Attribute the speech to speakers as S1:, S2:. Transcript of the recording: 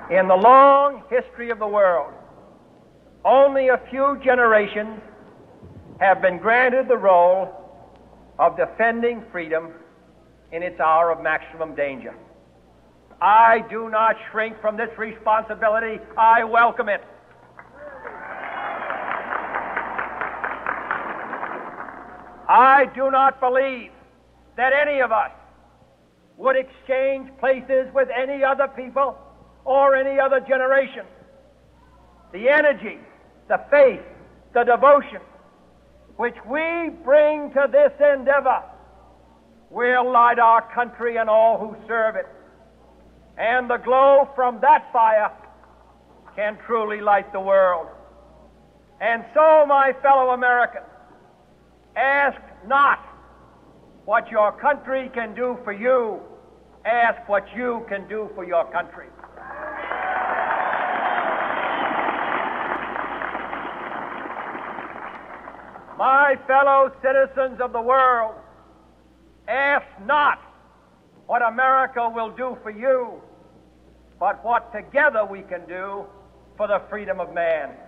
S1: In the long history of the world, only a few generations have been granted the role of defending freedom in its hour of maximum danger. I do not shrink from this responsibility. I welcome it. I do not believe that any of us would exchange places with any other people or any other generation. The energy, the faith, the devotion which we bring to this endeavor will light our country and all who serve it. And the glow from that fire can truly light the world. And so, my fellow Americans, ask not what your country can do for you. Ask what you can do for your country. My fellow citizens of the world, ask not what America will do for you, but what together we can do for the freedom of man.